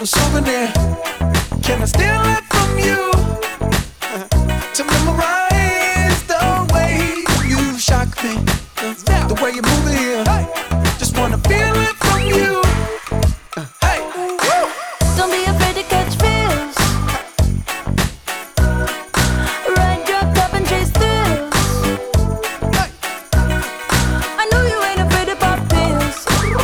souvenir. Can I steal it from you? To memorize the way you shock me, the way you move it here. Just wanna feel it from you. Hey, don't be afraid to catch feels. Ride your cup and chase thrills. I know you ain't afraid to pop pills.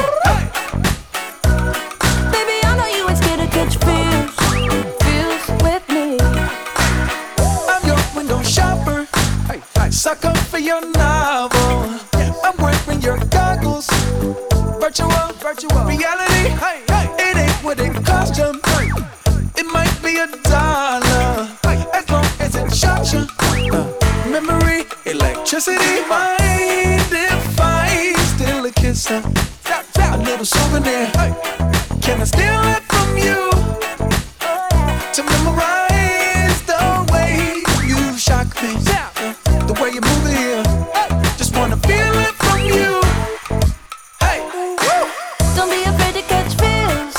Baby, I know you ain't scared to catch feels. Feels with me. I'm your window shopper, sucker for your novel. I'm wearing your goggles. Virtual reality. It ain't what it cost you. It might be $1 as long as it shocks you. Memory, electricity. Mind if I steal a kiss? A little souvenir. Can I steal it from you? To memorize the way you shock me, the way you move it here. Just wanna feel it from you. Hey, don't be afraid to catch feels.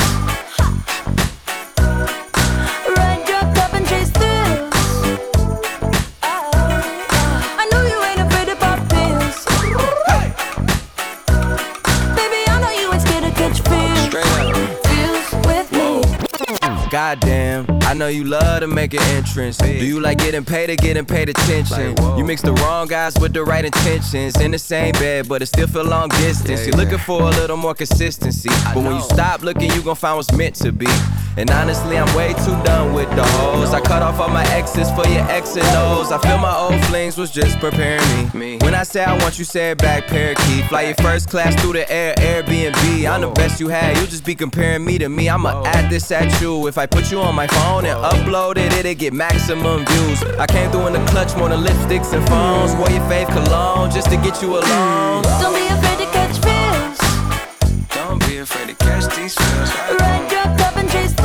Ride your cup and chase thrills. I know you ain't afraid to pop pills. Baby, I know you ain't scared to catch feels. Feels with me. Goddamn, I know you love to make an entrance. Do you like getting paid or getting paid attention? You mix the wrong guys with the right intentions. In the same bed, but it still feel long distance. You're looking for a little more consistency, but when you stop looking, you gon' find what's meant to be. And honestly, I'm way too done with the hoes. I cut off all my exes for your X and O's. I feel my old flings was just preparing me. When I say I want you, say it back, parakeet. Fly your first class through the air, Airbnb. I'm the best you had, you just be comparing me to me. I'ma add this at you. If I put you on my phone and upload it, it'll get maximum views. I came through in the clutch more than lipsticks and phones. Wore your fave cologne just to get you alone. Don't be afraid to catch feels. Don't be afraid to catch these feels. Ride your cup and chase